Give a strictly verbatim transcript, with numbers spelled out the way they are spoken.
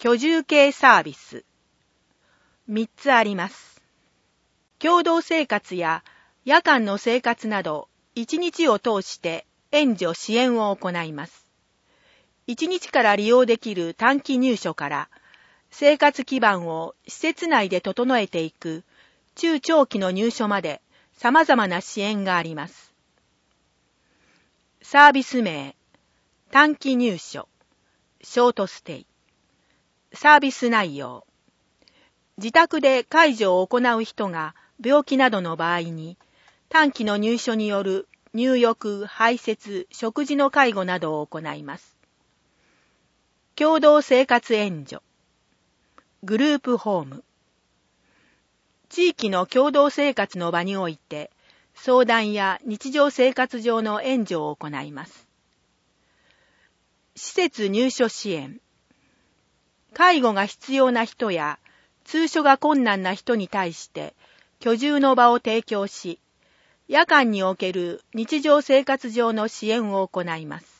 居住系サービス。みっつあります。共同生活や夜間の生活など、一日を通して援助支援を行います。一日から利用できる短期入所から、生活基盤を施設内で整えていく中長期の入所まで様々な支援があります。サービス名、短期入所、ショートステイ。サービス内容。自宅で介助を行う人が病気などの場合に、短期の入所による入浴、排泄、食事の介護などを行います。共同生活援助。グループホーム。地域の共同生活の場において、相談や日常生活上の援助を行います。施設入所支援。介護が必要な人や通所が困難な人に対して居住の場を提供し、夜間における日常生活上の支援を行います。